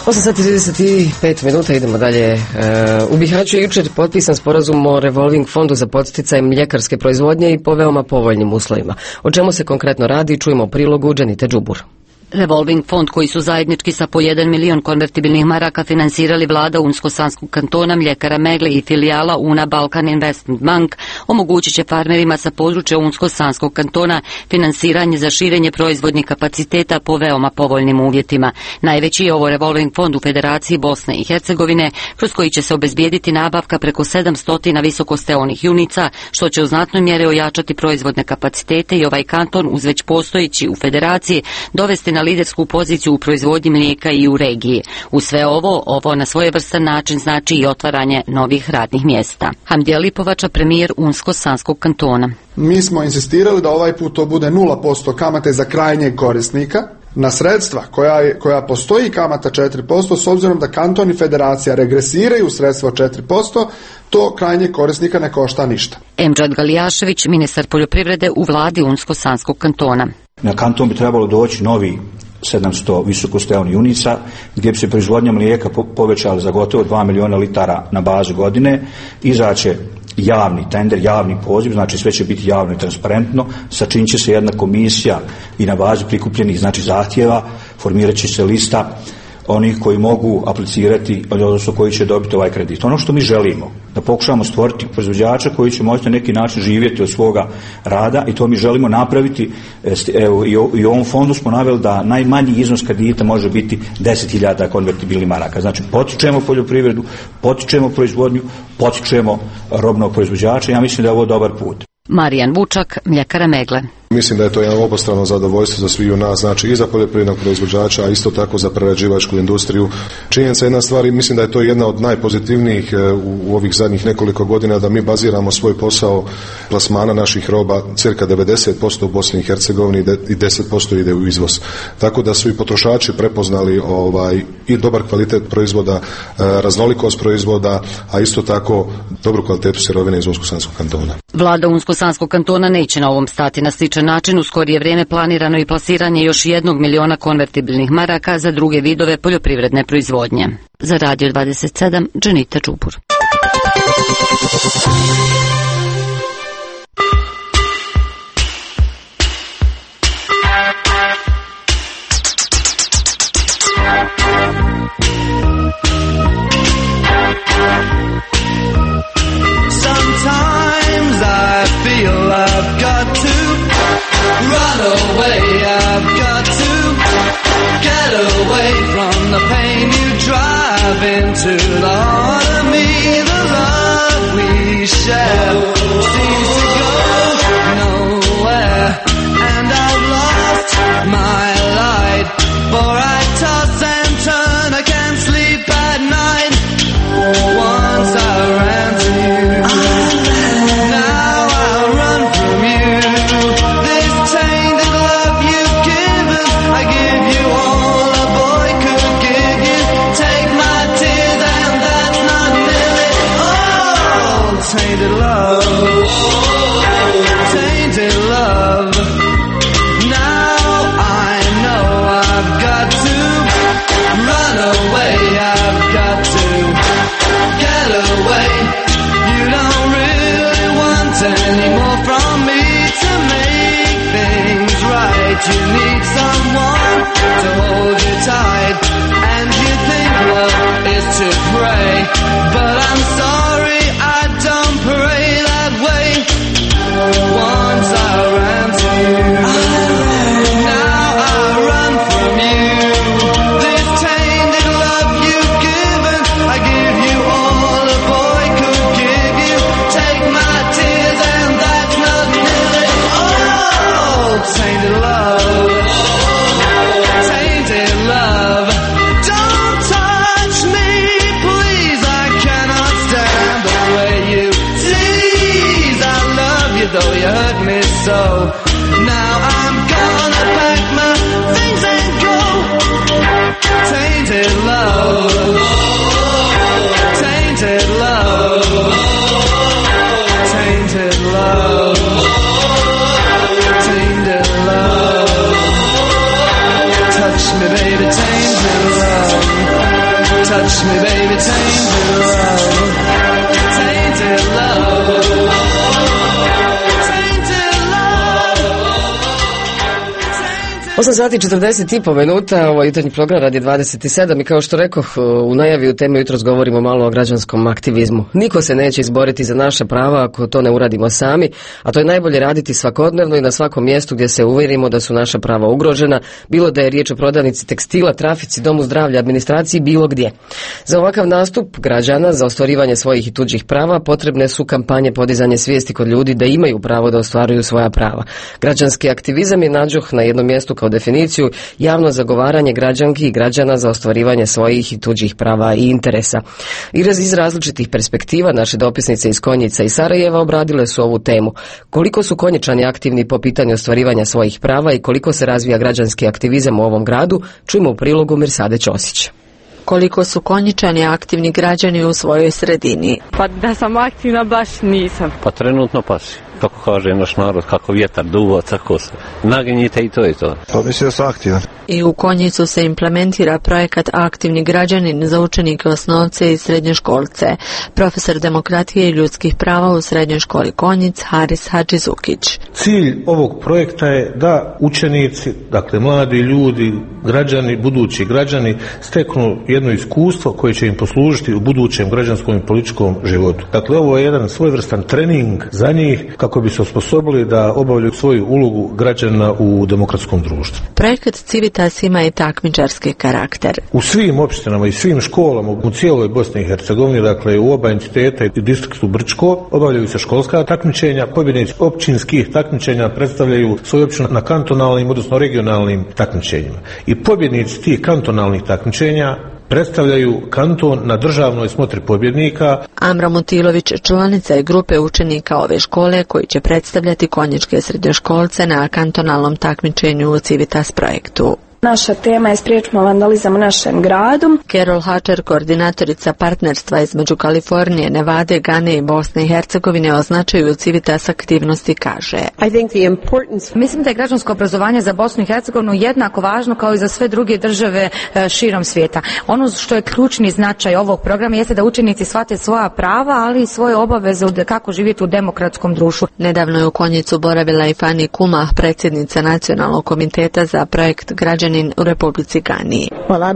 osam sati i trideset pet minuta, idemo dalje. E, u Bihaću je jučer potpisan sporazum o revolving fondu za podsticaj mljekarske proizvodnje i po veoma povoljnim uslovima. O čemu se konkretno radi, čujemo u prilogu Dženite Džubur. Revolving fond koji su zajednički sa po jedan milion konvertibilnih maraka finansirali vlada Unsko-Sanskog kantona, mljekara Megle i filijala Una Balkan Investment Bank, omogućit će farmerima sa područja Unsko-Sanskog kantona finansiranje za širenje proizvodnih kapaciteta po veoma povoljnim uvjetima. Najveći je ovo revolving fond u Federaciji Bosne i Hercegovine, kroz koji će se obezbijediti nabavka preko sedamsto visokosteonih junica, što će u znatnoj mjeri ojačati proizvodne kapacitete i ovaj kanton, uz već postojeći u Federaciji, dovesti na lidersku poziciju u proizvodnji mlijeka i u regiji. U sve ovo, ovo na svojevrstan način znači i otvaranje novih radnih mjesta. Hamdija Lipovača, premijer Unsko-Sanskog kantona. Mi smo insistirali da ovaj put to bude nula posto kamate za krajnjeg korisnika, na sredstva koja, je, koja postoji kamata četiri posto, s obzirom da kanton i federacija regresiraju sredstva od četiri posto, to krajnjeg korisnika ne košta ništa. Emdžad Galijašević, ministar poljoprivrede u vladi Unsko-Sanskog kantona. Na kanton bi trebalo doći novi sedamsto visokosteonih junica, gdje bi se proizvodnja mlijeka povećala za gotovo dva miliona litara na bazu godine. Izaće javni tender, javni poziv, znači sve će biti javno i transparentno, sačinit će se jedna komisija i na bazi prikupljenih znači zahtjeva formirat će se lista onih koji mogu aplicirati, odnosno koji će dobiti ovaj kredit. Ono što mi želimo, da pokušamo stvoriti proizvođača koji će moći na neki način živjeti od svoga rada, i to mi želimo napraviti. Evo, i u ovom fondu smo naveli da najmanji iznos kredita može biti deset hiljada konvertibilnih maraka. Znači potičemo poljoprivredu, potičemo proizvodnju, potičemo robnog proizvođača. Ja mislim da je ovo dobar put. Marijan Vučak, mljekara Megle. Mislim da je to jedno obostrano zadovoljstvo za svi u nas, znači i za poljoprivrednog proizvođača, a isto tako za prerađivačku industriju. Činjenica je jedna stvar i mislim da je to jedna od najpozitivnijih u, u ovih zadnjih nekoliko godina, da mi baziramo svoj posao plasmana naših roba cirka devedeset posto u Bosni i Hercegovini i deset posto ide u izvoz. Tako da su i potrošači prepoznali ovaj i dobar kvalitet proizvoda, raznolikost proizvoda, a isto tako dobru kvalitetu sirovine iz Unsko-Sanskog kantona. Vlada Unsko-Sanskog kantona neće na ovom stati na sličan način. U skorije vrijeme planirano i plasiranje još jednog miliona konvertibilnih maraka za druge vidove poljoprivredne proizvodnje. Za Radio dvadeset sedam, Dženita Džubur. Sometimes I feel I've got to run away, I've got to get away from the pain you drive into the heart of me. The love we share seems to go nowhere, and I've lost my light, for I toss and turn, I can't sleep at night. Once I ran to you, now I run from you. This tainted love you've given, I give you all a boy could give you. Take my tears and that's not nearly all. Tainted love, tainted love. Now I know I've got to run away, I've got to get away. You don't really want any more from me to make things right. You need someone to hold you tight, and you think love is to pray, but I'm sorry, I don't pray that way. Once I ran to you, now I run from you. This tainted love you've given, I give you all a boy could give you. Take my tears and that's not nearly all. Tainted love, tainted love. Don't touch me, please, I cannot stand the way you tease. I love you though you hurt me so. Now I'm gonna pack my things and go. Tainted love, tainted love, tainted love, tainted love. Touch me, baby, tainted love. osam sati i četrdeset i po minuta, ovo je jutarnji program radi dvadeset sedam i kao što rekoh u najavi u temi jutros govorimo malo o građanskom aktivizmu. Niko se neće izboriti za naše prava ako to ne uradimo sami, a to je najbolje raditi svakodnevno i na svakom mjestu gdje se uvjerimo da su naša prava ugrožena, bilo da je riječ o prodavnici tekstila, trafici, domu zdravlja, administraciji, bilo gdje. Za ovakav nastup građana, za ostvarivanje svojih i tuđih prava, potrebne su kampanje podizanja svijesti kod ljudi da imaju pravo da ostvaruju svoja prava. Građanski aktivizam je nađoh na jednom mjestu kao definiciju javno zagovaranje građanki i građana za ostvarivanje svojih i tuđih prava i interesa. I iz različitih perspektiva naše dopisnice iz Konjica i Sarajeva obradile su ovu temu. Koliko su Konjičani aktivni po pitanju ostvarivanja svojih prava i koliko se razvija građanski aktivizam u ovom gradu, čujemo u prilogu Mirsade Ćosić. Koliko su Konjičani aktivni građani u svojoj sredini? Pa da sam aktivna baš nisam. Pa trenutno pasi. Kako kaže naš narod, kako vjetar duva, tako se naginjite i to je to. Pa mislim da sam aktivan. I u Konjicu se implementira projekat Aktivni građanin za učenike osnovce i srednjoškolce. Profesor demokratije i ljudskih prava u srednjoj školi Konjic, Haris Hadžizukić. Cilj ovog projekta je da učenici, dakle mladi ljudi, građani, budući građani, steknu jedno iskustvo koje će im poslužiti u budućem građanskom i političkom životu. Dakle, ovo je jedan svojevrstan trening za njih kako bi se osposobili da obavljaju svoju ulogu građana u demokratskom društvu. Projekat Civitas ima i takmičarski karakter. U svim opštinama i svim školama u cijeloj Bosni i Hercegovini, dakle u oba entiteta i distriktu Brčko, obavljaju se školska takmičenja. Pobjednici općinskih takmičenja predstavljaju svoju općinu na kantonalnim, odnosno regionalnim takmičenjima. I pobjednici tih kantonalnih takmičenja predstavljaju kanton na državnoj smotri pobjednika. Amra Mutilović članica je grupe učenika ove škole koji će predstavljati konjičke srednjoškolce na kantonalnom takmičenju u Civitas projektu. Naša tema je spriječimo vandalizam u našem gradu. Carol Hatcher, koordinatorica partnerstva između Kalifornije, Nevade, Gane i Bosne i Hercegovine o značaju Civitas aktivnosti kaže: Mislim da je građansko obrazovanje za Bosnu i Hercegovinu jednako važno kao i za sve druge države širom svijeta. Ono što je ključni značaj ovog programa jeste da učenici shvate svoja prava, ali i svoje obaveze kako živjeti u demokratskom društvu. Nedavno je u Konjicu boravila i Fani Kumah, predsjednica Nacionalnog komiteta za projekt Građani u Republici Gani.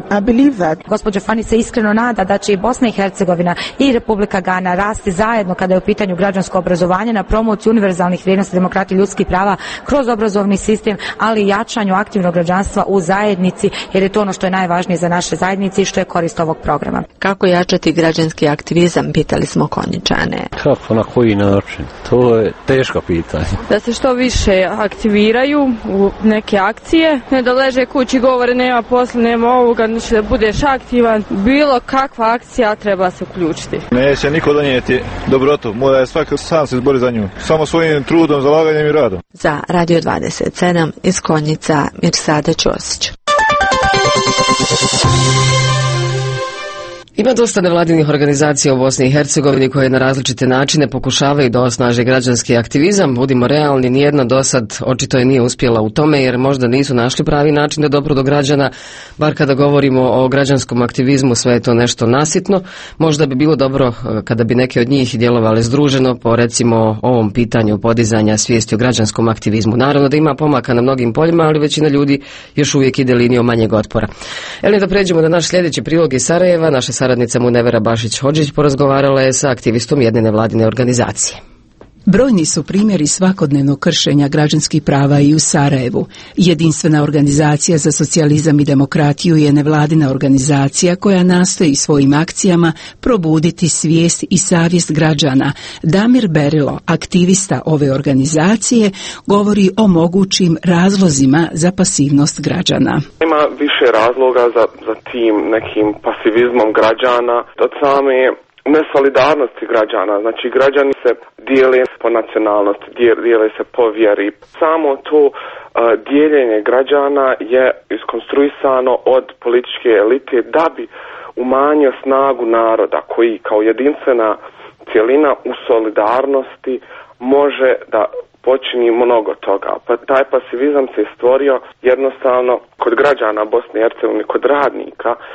Gospođa Fani se iskreno nada da će i Bosna i Hercegovina i Republika Gana rasti zajedno kada je u pitanju građansko obrazovanje na promociju univerzalnih vrijednosti demokratije i ljudskih prava kroz obrazovni sistem, ali i jačanju aktivnog građanstva u zajednici, jer je to ono što je najvažnije za naše zajednice i što je korist ovog programa. Kako jačati građanski aktivizam, pitali smo Konjičane. Kako, na koji način? To je teško pitanje. Da se što više aktiviraju u neke akcije, ne da leže kući i govore nema posla, nema ovoga, znači da budeš aktivan. Bilo kakva akcija treba se uključiti. Neće niko donijeti dobrotu, mora je svaki sam se izbori za nju. Samo svojim trudom, zalaganjem i radom. Za Radio dvadeset sedam iz Konjica, Mirsada Ćosić. Ima dosta nevladinih organizacija u Bosni i Hercegovini koje na različite načine pokušavaju da osnaže građanski aktivizam. Budimo realni, nijedna do sad očito je nije uspjela u tome jer možda nisu našli pravi način da dopru do građana, bar kada govorimo o građanskom aktivizmu sve je to nešto nasitno. Možda bi bilo dobro kada bi neke od njih djelovale združeno po recimo ovom pitanju podizanja svijesti o građanskom aktivizmu. Naravno da ima pomaka na mnogim poljima, ali većina ljudi još uvijek ide linijom manjeg otpora. Evo da pređemo na naš sljedeći prilog iz Sarajeva. Naša saradnica Munevera Bašić-Hodžić porazgovarala je sa aktivistom jedne nevladine organizacije. Brojni su primjeri svakodnevnog kršenja građanskih prava i u Sarajevu. Jedinstvena organizacija za socijalizam i demokratiju je nevladina organizacija koja nastoji svojim akcijama probuditi svijest i savjest građana. Damir Berilo, aktivista ove organizacije, govori o mogućim razlozima za pasivnost građana. Ima više razloga za, za tim nekim pasivizmom građana od same nesolidarnosti građana. Znači građani se dijele po nacionalnosti, dijele se po vjeri. Samo to uh, dijeljenje građana je iskonstruisano od političke elite da bi umanjio snagu naroda koji kao jedinstvena cjelina u solidarnosti može da počini mnogo toga. Pa taj pasivizam se stvorio jednostavno kod građana Bosne i Hercegovine, kod radnika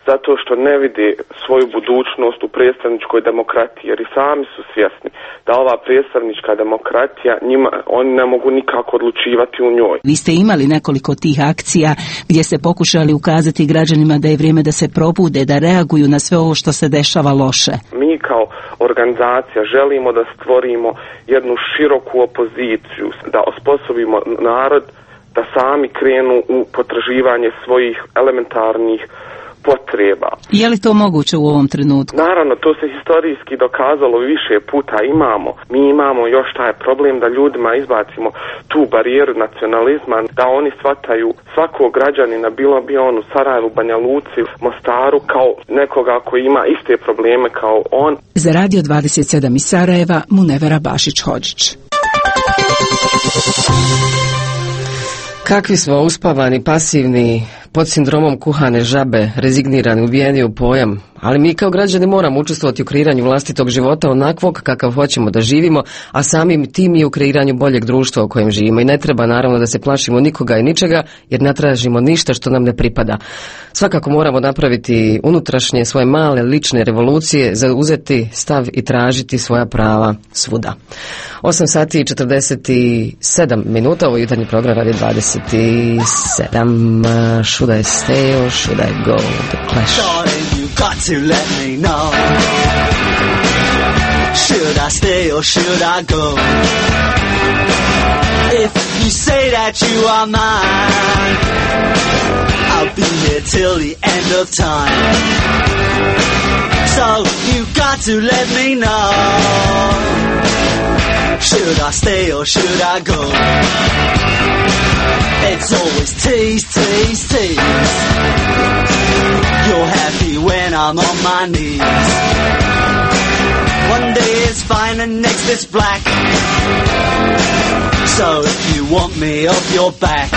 zato što ne vide svoju budućnost u predstavničkoj demokratiji, jer i sami su svjesni da ova predstavnička demokratija njima, oni ne mogu nikako odlučivati u njoj. Vi ste imali nekoliko tih akcija gdje ste pokušali ukazati građanima da je vrijeme da se probude, da reaguju na sve ovo što se dešava loše. Mi kao organizacija želimo da stvorimo jednu široku opoziciju, da osposobimo narod da sami krenu u potraživanje svojih elementarnih potreba. Je li to moguće u ovom trenutku? Naravno, to se historijski dokazalo više puta. Imamo, mi imamo još taj problem da ljudima izbacimo tu barijeru nacionalizma, da oni shvataju svakog građanina, bilo bi on u Sarajevu, Banja Luci, Mostaru, kao nekoga koji ima iste probleme kao on. Za Radio dvadeset sedam iz Sarajeva, Munevera Bašić-Hodžić. Kakvi smo uspavani, pasivni, pod sindromom kuhane žabe, rezignirani, ubijeni u pojam. Ali mi kao građani moramo učestvovati u kreiranju vlastitog života onakvog kakav hoćemo da živimo, a samim tim i u kreiranju boljeg društva u kojem živimo. I ne treba naravno da se plašimo nikoga i ničega, jer ne tražimo ništa što nam ne pripada. Svakako moramo napraviti unutrašnje svoje male lične revolucije, zauzeti stav i tražiti svoja prava svuda. osam sati i četrdeset sedam minuta, ovo jutarnji program Radio dvadeset sedam. Should I stay or should I go? The Clash. Got to let me know. Should I stay or should I go? If you say that you are mine, I'll be here till the end of time. So you got to let me know. Should I stay or should I go? It's always tease, tease, tease. You're happy when I'm on my knees. One day it's fine and next it's black. So if you want me off your back,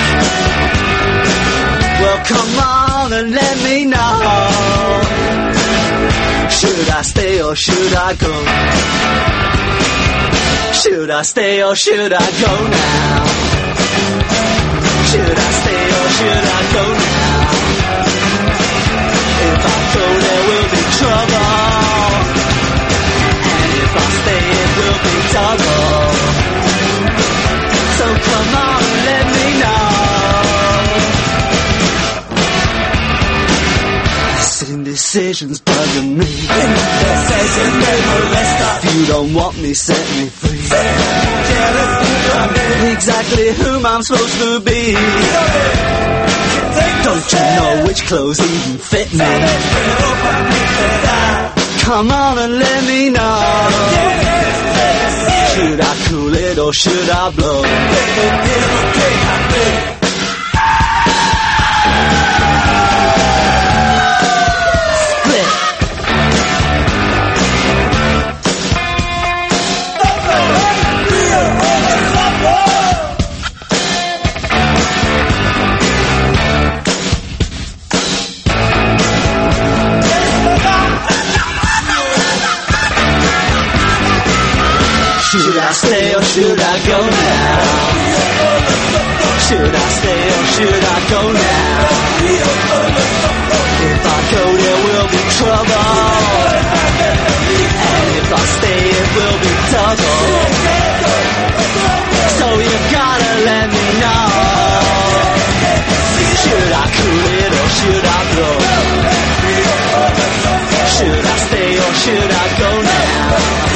well come on and let me know. Should I stay or should I go? Should I stay or should I go now? Should I stay or should I go now? If I go there will be trouble, and if I stay it will be double. So come on and let me know. This indecision's bugging me. If you don't want me, set me free. Exactly whom I'm supposed to be. Don't you know which clothes even fit me? Come on and let me know. Should I cool it or should I blow? Should I stay or should I go now? Should I stay or should I go now? If I go there will be trouble, and if I stay it will be double. So you gotta let me know. Should I cool it or should I blow? Should I stay or should I go now?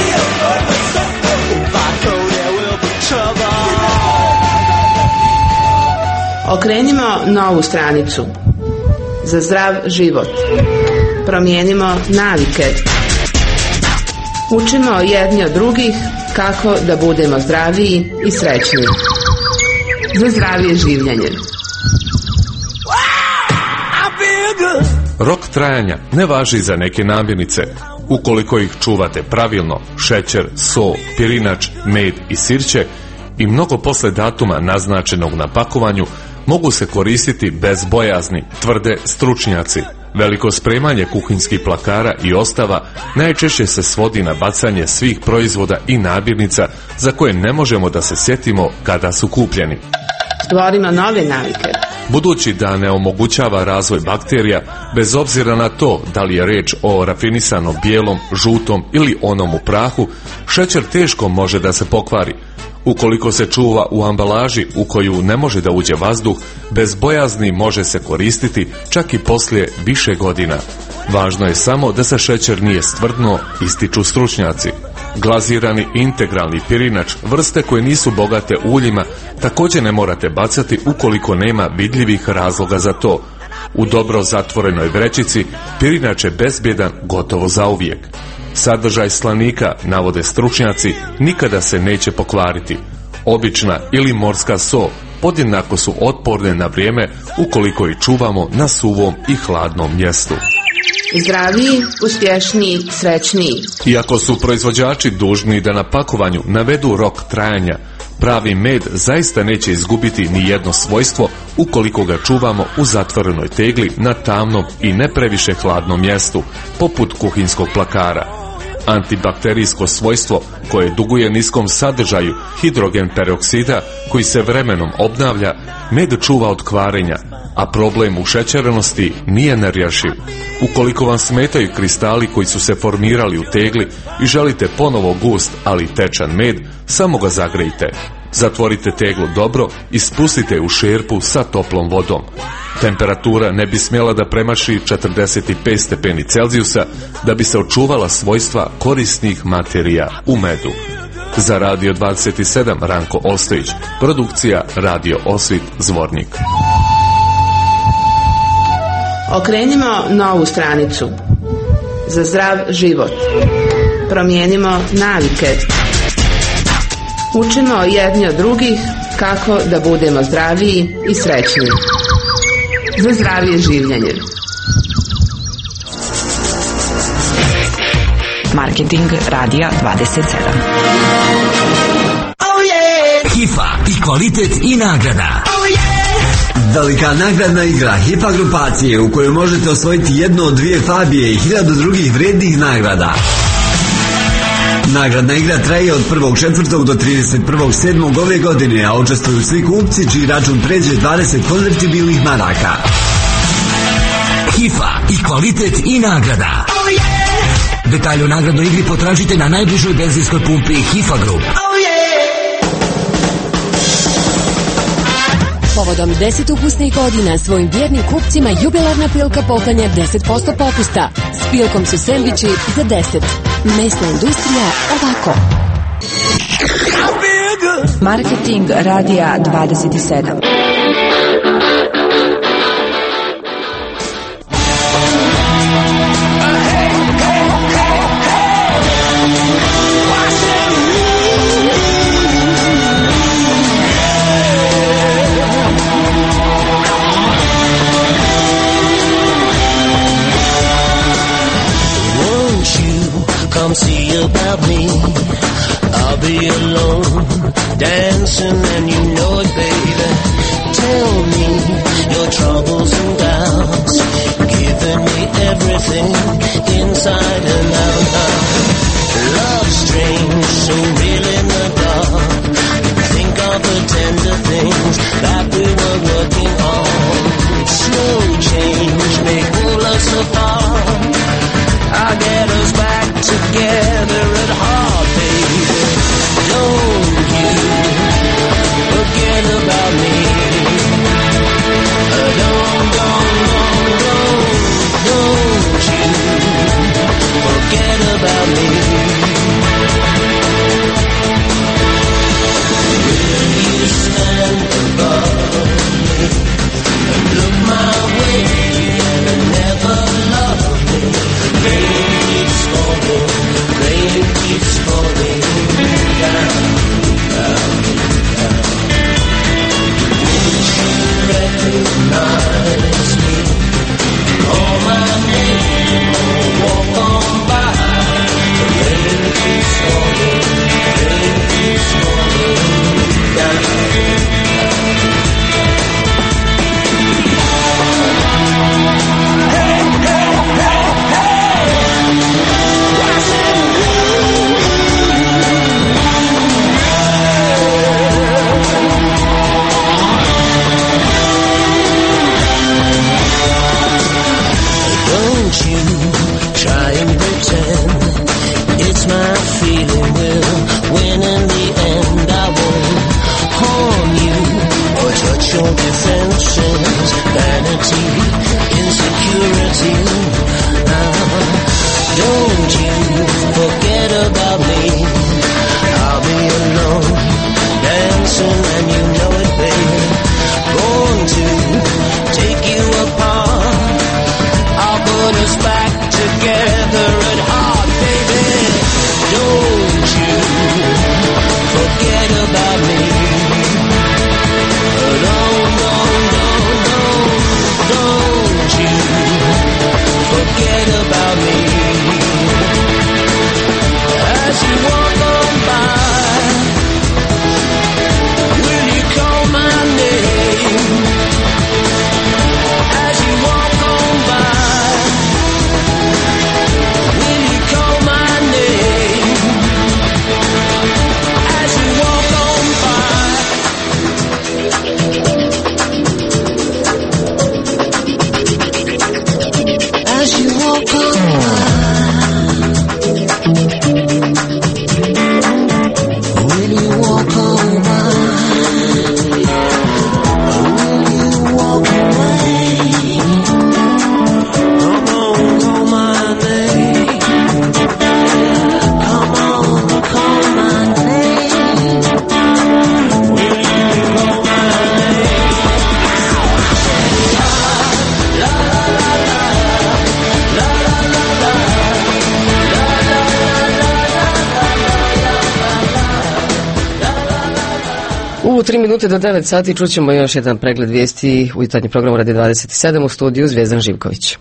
Okrenimo novu stranicu za zdrav život. Promijenimo navike. Učimo jedni od drugih kako da budemo zdraviji i srećniji. Za zdravije življenje. Rok trajanja ne važi za neke namirnice. Ukoliko ih čuvate pravilno, šećer, sol, pirinač, med i sirće i mnogo posle datuma naznačenog na pakovanju mogu se koristiti bez bojazni, tvrde stručnjaci. Veliko spremanje kuhinjskih plakara i ostava najčešće se svodi na bacanje svih proizvoda i namirnica za koje ne možemo da se sjetimo kada su kupljeni. Stvorimo nove navike. budući da ne omogućava razvoj bakterija, bez obzira na to da li je reč o rafinisanom bijelom, žutom ili onom u prahu, šećer teško može da se pokvari. Ukoliko se čuva u ambalaži u koju ne može da uđe vazduh, bez bojazni može se koristiti čak i poslije više godina. Važno je samo da se šećer nije stvrdnuo, ističu stručnjaci. Glazirani integralni pirinač, vrste koje nisu bogate uljima, također ne morate bacati ukoliko nema vidljivih razloga za to. U dobro zatvorenoj vrećici pirinač je bezbjedan gotovo zauvijek. Sadržaj slanika, navode stručnjaci, nikada se neće pokvariti. Obična ili morska so podjednako su otporne na vrijeme ukoliko ih čuvamo na suvom i hladnom mjestu. Zdraviji, uspješniji, srećniji. Iako su proizvođači dužni da na pakovanju navedu rok trajanja, pravi med zaista neće izgubiti ni jedno svojstvo ukoliko ga čuvamo u zatvorenoj tegli na tamnom i ne previše hladnom mjestu, poput kuhinskog plakara. Antibakterijsko svojstvo koje duguje niskom sadržaju hidrogen peroksida koji se vremenom obnavlja, med čuva od kvarenja, a problem u šećerenosti nije nerješiv. Ukoliko vam smetaju kristali koji su se formirali u tegli i želite ponovo gust, ali tečan med, samo ga zagrejte. Zatvorite teglu dobro i spustite u šerpu sa toplom vodom. Temperatura ne bi smjela da premaši četrdeset pet stepeni Celzijusa da bi se očuvala svojstva korisnih materija u medu. Za Radio dvadeset sedam Ranko Ostojić, produkcija Radio Osvit Zvornik. Okrenimo novu stranicu. Za zdrav život. Promijenimo navike. Učimo jedni od drugih kako da budemo zdraviji i srećniji. Za zdravije življenje. Marketing Radija dvadeset sedam. Oh yeah! Hifa i kvalitet i nagrada. Oh yeah! Velika nagradna igra Hifa grupacije u kojoj možete osvojiti jednu od dvije Fabije i hiljadu drugih vrijednih nagrada. Nagradna igra traje od prvog četvrtog do trideset prvog sedmog ove godine, a učestvuju svi kupci čiji račun pređe dvadeset konvertibilnih maraka. Hifa i kvalitet i nagrada. Oh yeah! Detalje o nagradnoj igri potražite na najbližoj benzinskoj pumpi Hifa Group. Oh yeah! Povodom deset ukusnih godina svojim vjernim kupcima jubilarna pilka poklanja deset posto popusta. S pilkom su sendviči za deset. Mesna industrija ovako. Marketing Radija dvadeset sedam. Come see about me. I'll be alone, dancing and you know it, baby. Tell me your troubles and doubts, giving me everything inside and out. Love's strange, so real in the dark. Think of the tender things that we were working on. Slow change may pull us apart. I'll get us back together at heart, baby. Don't you forget about me. Uh, don't, don't, don't, don't, don't you forget about me. U tri minute do devet sati čućemo još jedan pregled vijesti u jutarnjem programu Radio dvadeset sedam, u studiju Zvijezdan Živković.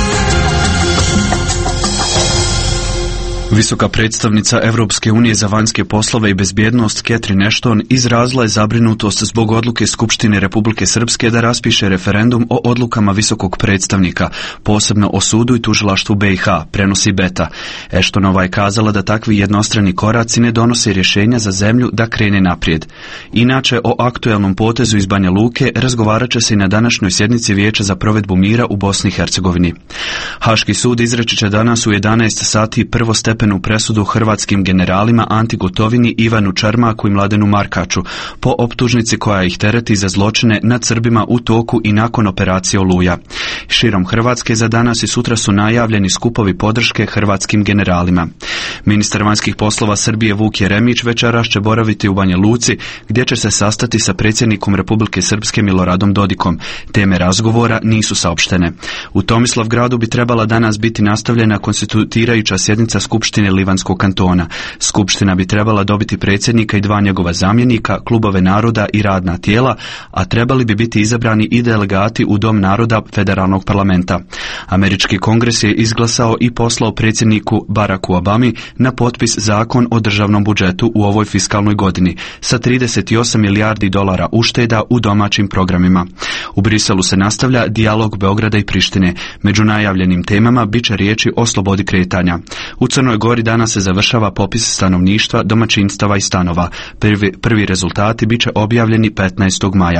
Visoka predstavnica Europske unije za vanjske poslove i bezbjednost Catherine Ashton izrazila je zabrinutost zbog odluke Skupštine Republike Srpske da raspiše referendum o odlukama visokog predstavnika, posebno o sudu i tužilaštvu B i H, prenosi Beta. Ashtonova je kazala da takvi jednostrani koraci ne donose rješenja za zemlju da krene naprijed. Inače, o aktuelnom potezu iz Banja Luke razgovarat će se i na današnjoj sjednici Vijeća za provedbu mira u Bosni i Hercegovini. Haški sud izreći će danas u jedanaest sati prvostepenu presudu hrvatskim generalima Anti Gotovini, Ivanu Čermaku i Mladenu Markaču po optužnici koja ih tereti za zločine nad Srbima u toku i nakon operacije Oluja. Širom Hrvatske za danas i sutra su najavljeni skupovi podrške hrvatskim generalima. Ministar vanjskih poslova Srbije Vuk Jeremić večeras će boraviti u Banja Luci, gdje će se sastati sa predsjednikom Republike Srpske Miloradom Dodikom. Teme razgovora nisu saopštene. U Tomislavgradu bi trebala danas biti nastavljena konstituirajuća sjednica Skupštine Livanskog kantona. Skupština bi trebala dobiti predsjednika i dva njegova zamjenika, klubove naroda i radna tijela, a trebali bi biti izabrani i delegati u Dom naroda federalnog parlamenta. Američki kongres je izglasao i poslao predsjedniku Baracku Obami na potpis zakon o državnom budžetu u ovoj fiskalnoj godini sa trideset osam milijardi dolara ušteda u domaćim programima. U Briselu se nastavlja dijalog Beograda i Prištine. Među najavljenim temama bit će riječi o slobodi kretanja. U Crnoj Gori danas se završava popis stanovništva, domaćinstava i stanova. Prvi, prvi rezultati bit će objavljeni petnaestog maja.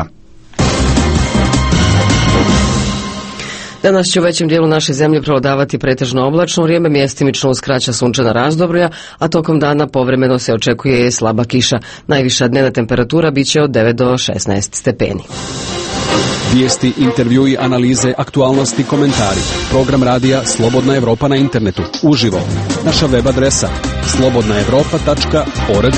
Danas će u većem dijelu naše zemlje prevladavati pretežno oblačno vrijeme, mjestimično uskraća sunčana razdoblja, a tokom dana povremeno se očekuje slaba kiša. Najviša dnevna temperatura bit će od devet do šesnaest stepeni. Vijesti, intervjui, analize, aktualnosti, komentari. Program radija Slobodna Evropa na internetu. Uživo. Naša web adresa slobodna evropa tačka org.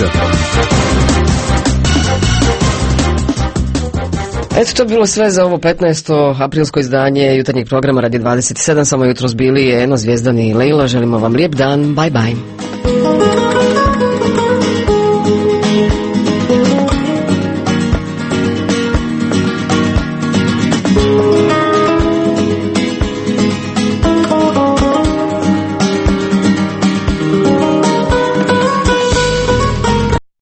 Eto, to je bilo sve za ovo petnaesto aprilsko izdanje jutarnjeg programa Radio dvadeset sedam. Samo jutros bili Eno, Zvijezdan i Lejla. Želimo vam lijep dan. Bye bye.